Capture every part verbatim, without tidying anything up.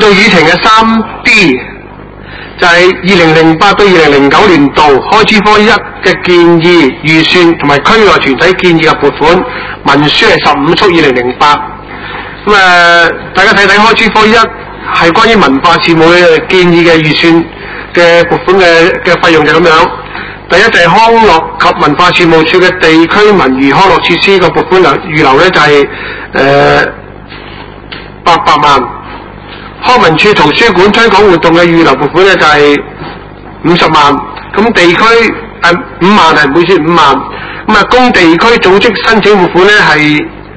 到議程嘅三 D， 就係二零零八到二零零九年度開支科一嘅建議預算同埋區內團體建議嘅撥款文書係十五速二零零八。咁誒，大家睇睇開支科一係關於文化事務嘅建議嘅預算嘅撥款嘅嘅費用就咁樣。第一就係康樂及文化事務處嘅地區文娛康樂設施嘅撥款預留咧就係誒八百萬。康文署圖書館推廣活動嘅預留撥款咧就係五十萬。咁地區誒五萬係，唔好意思五萬。咁啊，供地區組織申請撥款咧係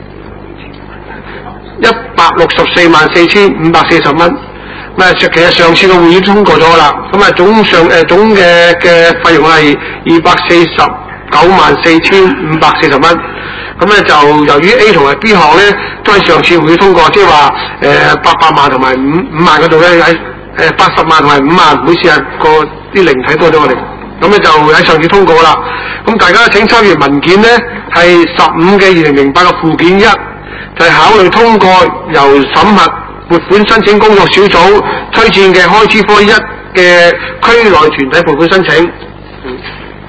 一百六十四萬四千五百四十蚊。咁啊，其實上次嘅會議通過咗啦。咁啊，總上誒、呃、總嘅嘅費用係二百四十九萬四千五百四十蚊。咁咧就由於 A 同埋 B 項咧都係上次會議通過，即係話誒八百萬同埋五五萬嗰度咧喺誒八十萬同埋五萬，每次啊個啲零睇多咗我哋。咁咧就喺上次通過啦。咁大家請參閱文件咧係十五嘅二零零八嘅附件一，就係、是、考慮通過由審核撥款申請工作小組推薦嘅開支科一嘅區內團體撥款申請。嗯，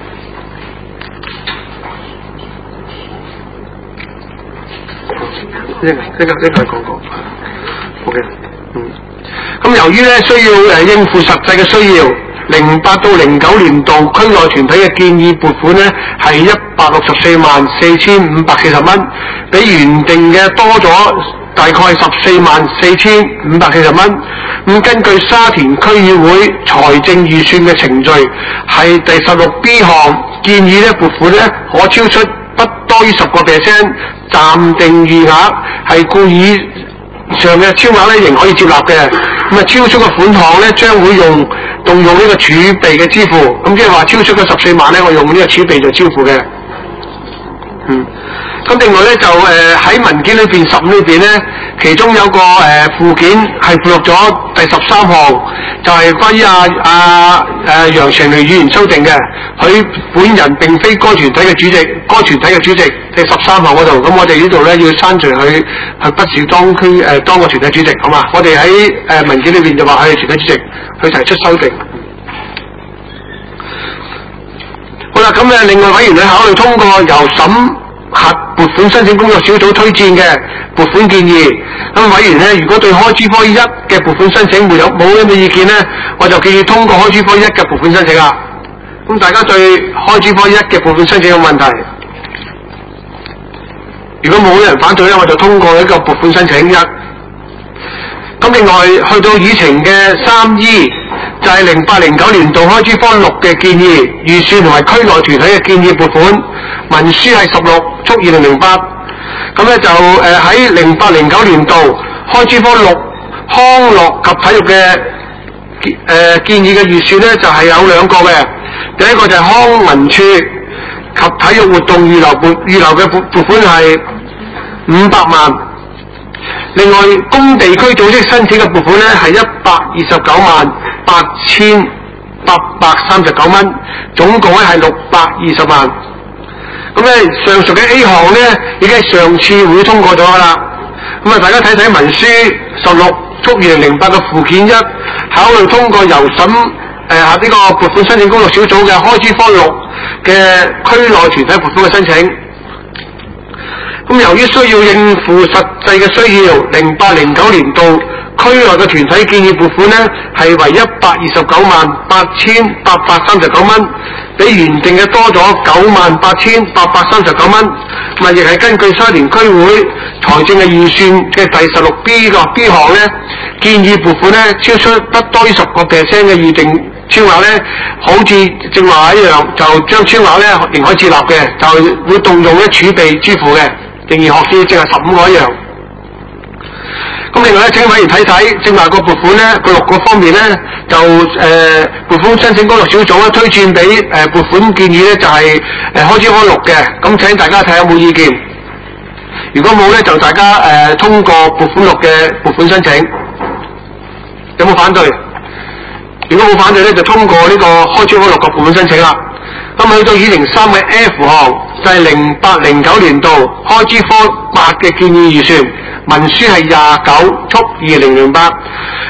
呢個呢個呢個講過 ，OK， 嗯，咁由於咧需要誒應付實際嘅需要，零八到零九年度區內團體嘅建議撥款咧係一百六十四萬四千五百四十蚊，比原定嘅多咗大概十四萬四千五百四十蚊。咁根據沙田區議會財政預算嘅程序，係第十六 B 項建議咧撥款咧可超出不多於十個 percent 暫定預額，係故以上嘅超額咧仍可以接納嘅。咁啊超出嘅款項咧將會用動用呢個儲備嘅支付。咁即係話超出嘅十四萬咧，我用呢個儲備做支付嘅。嗯。咁另外咧就誒喺、呃、文件裏邊十五裏邊咧，其中有個誒、呃、附件係附錄咗第十三項，就係、是、關於阿阿誒楊長雷議員修訂嘅，佢本人並非該團體嘅主席，該團體嘅主席第十三項嗰度，咁我哋呢度咧要刪除佢，佢不是當區誒、呃、當個團體主席，好嘛？我哋喺誒文件裏邊就話佢係團體主席，佢提出修訂。好啦，咁誒另外委員去考慮通過由審核撥款申請工作小組推薦嘅撥款建議，咁委員咧如果對開支科一嘅撥款申請沒有冇咩嘅意見咧，我就建議通過開支科一嘅撥款申請啦。咁大家對開支科一嘅撥款申請有問題？如果冇人反對咧，我就通過一個撥款申請一。咁另外去到議程嘅三 E 就係零八零九年度開支科六嘅建議預算同埋區內團體嘅建議撥款文書係十六速二零零八。咁咧就誒喺零八零九年度開支科六康樂及體育嘅誒、呃、建議嘅預算咧就係、是、有兩個嘅。第一個就係康文署及體育活動預留撥預留嘅撥撥款係五百萬。另外，供地區組織申請嘅撥款咧係一百二十九萬八千八百三十九蚊，總共咧係六百二十萬。咁咧上述嘅 A 項咧已經係上次會通過咗噶啦。咁啊，大家睇睇文書十六速二零零八嘅附件一，考慮通過由審誒呢個撥款申請工作小組嘅開支科六嘅區內團體撥款嘅申請。咁由於需要應付實際嘅需要，零八零九年度區內嘅團體建議撥款呢係為一百二十九萬八千八百三十九蚊，比原定嘅多咗九萬八千八百三十九蚊。咁亦係根據沙田區會財政嘅預算嘅第十六 B 個 B 項呢，建議撥款呢超出不多於十個 percent 嘅預定超額呢，好似正話一樣，就將超額呢仍可以接納嘅，就會動用呢儲備支付嘅。仍然學師正係十五個一樣。咁另外咧，請委員睇睇正話個撥款咧，個六個方面咧，就誒撥款申請工作小組咧推薦俾誒撥款建議咧，就係、是、誒、呃、開支科六嘅。咁請大家睇下有冇意見。如果冇咧，就大家誒、呃、通過撥款六嘅撥款申請。有冇反對？如果冇反對咧，就通過呢個開支科六個撥款申請啦。咁去到議程三嘅 F 項，就係零八零九年度開支科八嘅建議預算，文書係廿九速二零零八。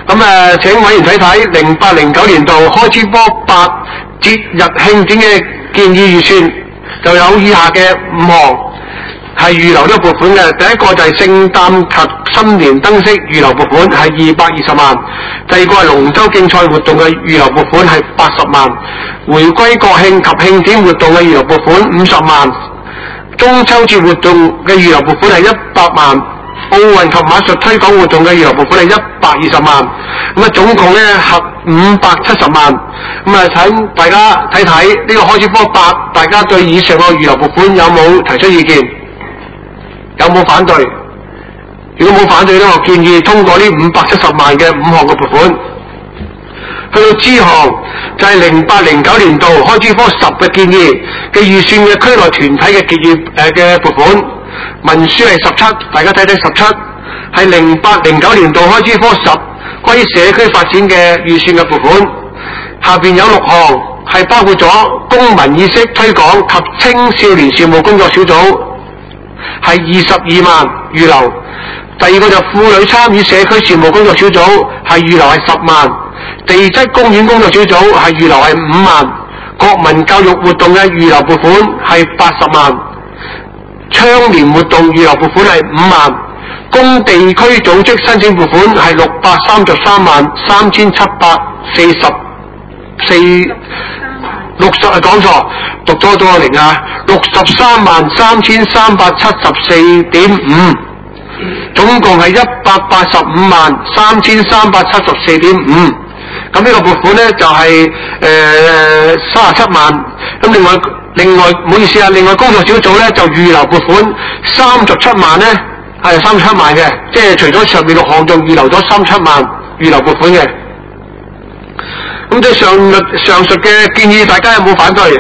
咁誒，請委員睇睇零八零九年度開支科八節日慶典嘅建議預算，就有以下嘅五項係預留咗撥款嘅。第一個就係聖誕及新年燈飾預留撥款係二百二十萬，第二個係龍舟競賽活動嘅預留撥款係八十萬，回歸國慶及慶典活動嘅預留撥款五十萬，中秋節活動嘅預留撥款係一百萬，奧運及馬術推廣活動嘅預留撥款係一百二十萬，咁啊總共咧合五百七十萬。咁啊，請大家睇睇呢個開支科八，大家對以上嘅預留撥款有冇提出意見？有冇反對？如果冇反對咧，我建議通過呢五百七十萬嘅五項嘅撥款。去到支項就係零八零九年度開支科十嘅建議嘅預算嘅區內團體嘅結業誒嘅撥款，文書係十七，大家睇睇十七係零八零九年度開支科十關於社區發展嘅預算嘅撥款，下邊有六項係包括咗公民意識推廣及青少年事務工作小組係二十二萬預留，第二個就婦女參與社區事務工作小組係預留係十萬，地質公園工作小組係預留係五萬，國民教育活動嘅預留撥款係八十萬，倡廉活動預留撥款係五萬，供地區組織申請撥款係六百三十三萬三千七百四十四六十啊，講錯，讀多多個零啊，六十三萬三千三百七十四點五，總共係一百八十五萬三千三百七十四點五。咁呢個撥款咧就係誒三十七萬。咁另外另外唔好意思啊，另外工作小組咧就預留撥款三十七萬咧，係三十七萬嘅，即係除咗上面六項，仲預留咗三十七萬預留撥款嘅。咁對上上述嘅建議，大家有冇反對？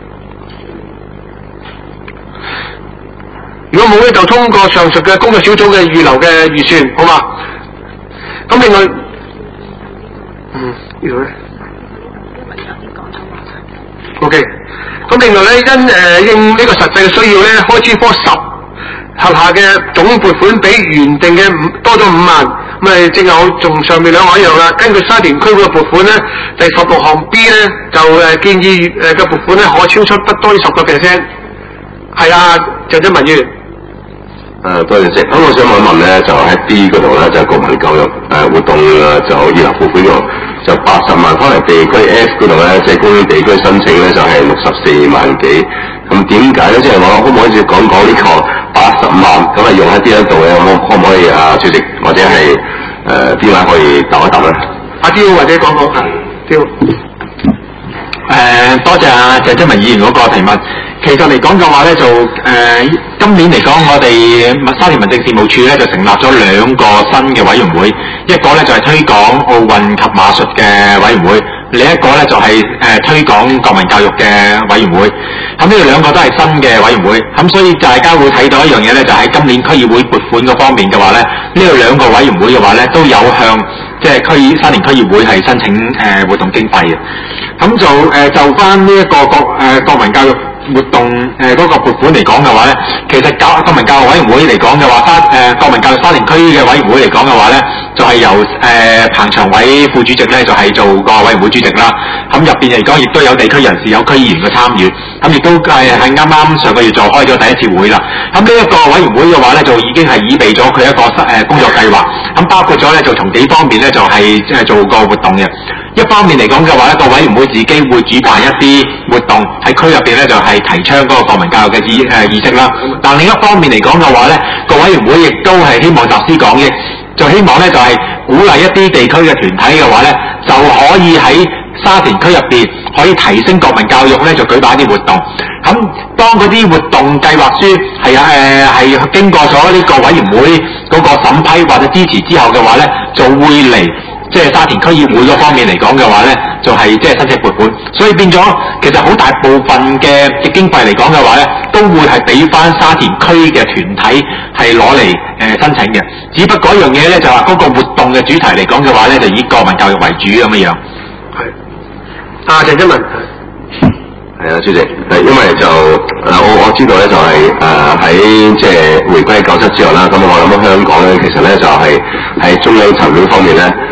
如果冇咧，就通過上述嘅工作小組嘅預留嘅預算，好嘛？咁另外，嗯，呢度咧 ，OK。咁另外咧，因誒、呃、應呢個實際嘅需要咧，開支科十轄下嘅總撥款比原定嘅五多咗五萬。咁誒，正有同上面兩項一樣啦。根據沙田區會嘅撥款咧，第十六項 B 咧就誒建議誒嘅撥款咧可超出不多於十個 percent。係啊，鄭振文議員。 誒，多謝先。咁我想問一問咧，就喺 D 嗰度咧，就國民教育誒活動誒就預留撥款度就八十萬，可能地區 F 嗰度咧，即係公園地區申請咧就係六十四萬幾。咁點解咧？即係我可唔可以講講呢個八十萬咁啊用喺邊一度咧？可可唔可以啊？主席或者係誒邊位可以答一答咧？ 阿刁或者講講啊，刁。 誒，多謝阿鄭振文議員嗰個提問。其實嚟講嘅話咧，就誒、呃、今年嚟講，我哋沙田民政事務處咧就成立咗兩個新嘅委員會，一個咧就係、是、推廣奧運及馬術嘅委員會，另一個咧就係、是、誒、呃、推廣國民教育嘅委員會。咁呢兩個都係新嘅委員會，咁所以大家會睇到一樣嘢咧，就喺、是、今年區議會撥款嗰方面嘅話咧，呢兩個委員會嘅話咧都有向即係區沙田區議會係申請誒、呃、活動經費嘅。咁就誒、呃、就翻呢一個國誒、呃、國民教育活動誒嗰、呃那個撥款嚟講嘅話咧，其實教國民教育委員會嚟講嘅話，沙誒、呃、國民教育沙田區嘅委員會嚟講嘅話咧，就係、是、由誒、呃、彭長偉副主席咧就係、是、做個委員會主席啦。咁入邊嚟講，亦都有地區人士、有區議員嘅參與。咁亦都係係啱啱上個月就開咗第一次會啦。咁呢一個委員會嘅話咧，就已經係擬備咗佢一個誒、呃、工作計劃。咁包括咗咧，就從幾方面咧，就係即係做個活動嘅。一方面嚟講嘅話咧，個委員會自己會主辦一啲活動喺區入邊咧，就係、是、提倡嗰個國民教育嘅意誒意識啦。但另一方面嚟講嘅話咧，個委員會亦都係希望集思廣益，就希望咧就係、是、鼓勵一啲地區嘅團體嘅話咧，就可以喺沙田區入邊可以提升國民教育咧，就舉辦一啲活動。咁當嗰啲活動計劃書係誒係經過咗呢個委員會嗰個審批或者支持之後嘅話咧，就會嚟。即係沙田區議會嗰方面嚟講嘅話咧，就係即係申請撥款，所以變咗其實好大部分嘅嘅經費嚟講嘅話咧，都會係俾翻沙田區嘅團體係攞嚟誒申請嘅。只不過一樣嘢咧，就話嗰個活動嘅主題嚟講嘅話咧，就以國民教育為主咁樣樣。係。啊，鄭振文。 係啊，主席，誒，因為就誒、呃、我我知道咧，就係誒喺即係回歸九七之後啦，咁我諗香港咧，其實咧就係、是、喺中央層面方面咧，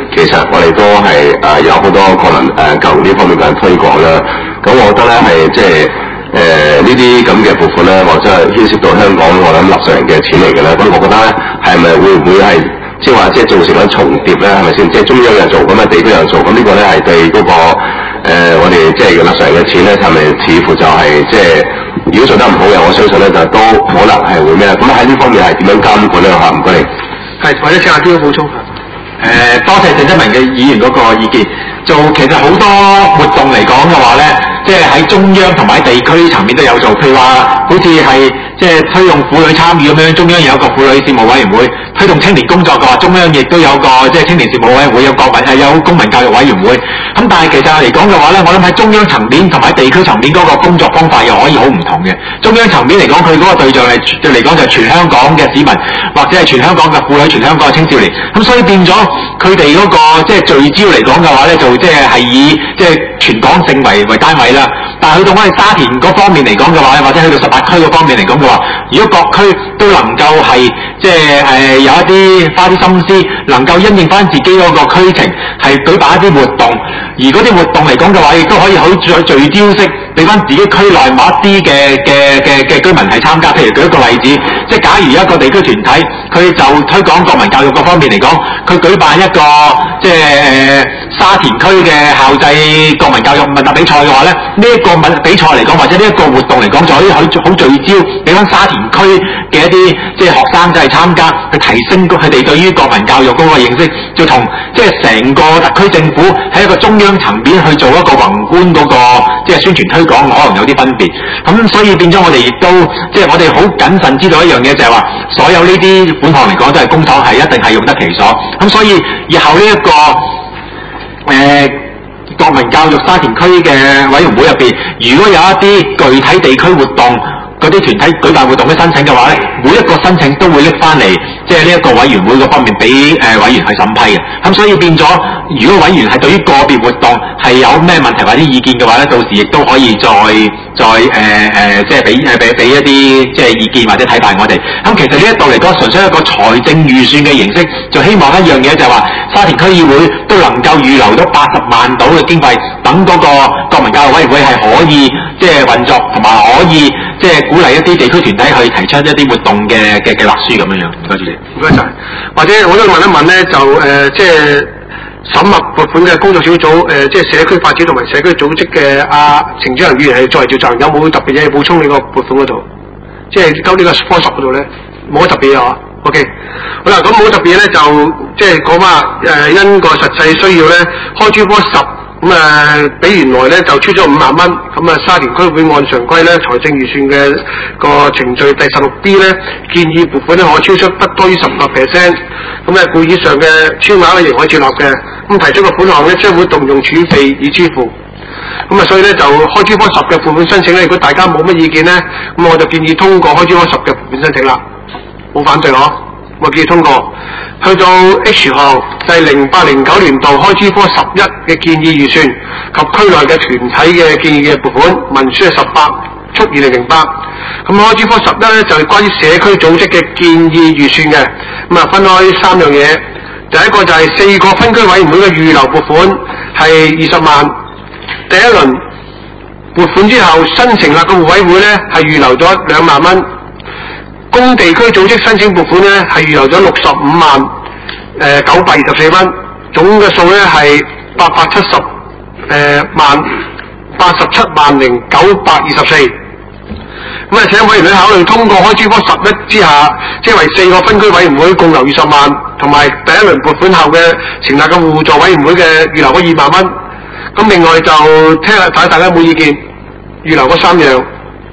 其實我哋都係誒、呃、有好多國民誒教育呢方面嘅推廣啦。咁我覺得咧係即係誒呢啲咁嘅撥款咧，或者係牽涉到香港我諗納稅人嘅錢嚟嘅咧。咁我覺得咧係咪會唔會係即係話即係造成咗重疊咧？係咪先？即係中央又做，咁啊地區又做，咁呢個咧係對嗰、那個、呃、我哋即係納稅人嘅錢咧，係咪似乎就係、是、即係如果做得唔好嘅，我相信咧就都可能係會咩？咁喺呢方面係點樣監管咧？嚇，唔該你。係，或者請阿邊個補充？ 誒、呃，多謝鄭則文嘅議員嗰個意見。就其實好多活動嚟講嘅話咧，即係喺中央同埋地區層面都有做，譬如話好似係即係推動婦女參與咁樣，中央有一個婦女事務委員會；推動青年工作嘅話，中央亦都有個即係青年事務委員會，有國民係有公民教育委員會。咁但係其實嚟講嘅話咧，我諗喺中央層面同埋地區層面嗰個工作方法又可以好唔同嘅。中央層面嚟講，佢嗰個對象係嚟講就係全香港嘅市民，或者係全香港嘅婦女、全香港嘅青少年。咁所以變咗佢哋嗰個即係聚焦嚟講嘅話咧，就即係係以即係全港性為為單位啦。但係去到我哋沙田嗰方面嚟講嘅話，或者去到十八區嗰方面嚟講嘅話，如果各區都能夠係即係誒有一啲花啲心思，能夠因應翻自己嗰個區情，係舉辦一啲活動，而嗰啲活動嚟講嘅話，亦都可以好聚聚焦式俾翻自己區內某一啲嘅嘅嘅嘅居民係參加。譬如舉一個例子，即係假如一個地區團體，佢就推廣國民教育嗰方面嚟講，佢舉辦一個即係誒、呃、沙田區嘅校際國民教育問答比賽嘅話咧，呢、這、一個問比賽嚟講，或者呢一個活動嚟講，就可以好好聚焦俾翻沙田區嘅一啲即係學生仔係參加，去提升佢哋對於國民教育嗰個認識，就同即係成個特區政府喺一個中央層面去做一個宏觀嗰、那個即係宣傳推廣，可能有啲分別。咁所以變咗我哋亦都即係我哋好謹慎知道一樣嘢，就係話所有呢啲款項嚟講都係公帑，係一定係用得其所。咁所以以後呢、這、一個誒、呃、國民教育沙田區嘅委員會入邊，如果有一啲具體地區活動嗰啲團體舉辦活動嘅申請嘅話咧，每一個申請都會拎翻嚟，即係呢一個委員會嗰方面俾誒、呃、委員去審批嘅。咁所以變咗，如果委員係對於個別活動係有咩問題或者意見嘅話咧，到時亦都可以再再誒誒、呃，即係俾誒俾俾一啲即係意見或者睇法我哋。咁其實呢一度嚟講，純粹一個財政預算嘅形式，就希望一樣嘢就係話沙田區議會都能夠預留到八十萬到嘅經費，等嗰個國民教育委員會係可以即係運作，同埋可以即係鼓勵一啲地區團體去提出一啲活動嘅嘅嘅勒書咁樣樣。唔該主席， 唔該晒。或者我都問一問咧，就誒、呃、即係審核撥款嘅工作小組誒、呃，即係社區發展同埋社區組織嘅阿程主任議員係作為召集人，有冇特別嘢補充呢個撥款嗰度？即係交呢個科十嗰度咧，冇乜特別啊 ？OK， 好啦，咁冇乜特別咧，就即係講話誒，因個實際需要咧，開支科十。咁誒、呃，比原來咧就出咗五萬蚊，咁啊沙田區會按常規咧財政預算嘅個程序第十六 B 咧建議撥款咧可超出不多於十個 percent， 咁誒故以上嘅超額咧亦可以接納嘅，咁提出嘅款項咧將會動用儲備以支付，咁啊所以咧就開支科十嘅撥款申請咧，如果大家冇乜意見咧，咁我就建議通過開支科十嘅撥款申請啦，冇反對嗬。我建議通過，去到 H 項就係零八零九年度開支科十一嘅建議預算及區內嘅團體嘅建議嘅撥款文書係十八速二零零八，咁開支科十一咧就係關於社區組織嘅建議預算嘅，咁啊分開三樣嘢，第一個就係四個分區委員會嘅預留撥款係二十萬，第一輪撥款之後新成立嘅互委會咧係預留咗兩萬蚊。公地區組織申請撥款咧係預留咗六十五萬誒九百二十四蚊，總嘅數咧係八百七十誒萬八十七萬零九百二十四。咁啊，請委員會考慮通過開支科十一之下，即係為四個分區委員會共留二十萬，同埋第一輪撥款後嘅成立嘅互助委員會嘅預留嗰二萬蚊。咁另外就聽下睇下大家有冇意見，預留嗰三樣。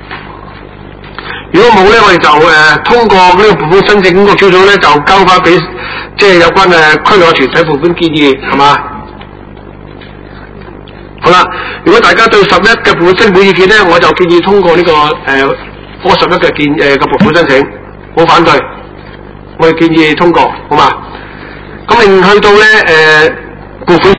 如果冇咧，我哋就誒、呃、通過呢個撥款申請嗰個小組咧，就交翻俾即係有關嘅區內團體撥款建議，係嘛？好啦，如果大家對十一嘅撥款申請冇意見咧，我就建議通過呢、這個誒科十一嘅建誒嘅撥款申請，冇反對，我哋建議通過，好嘛？咁另去到咧誒撥款。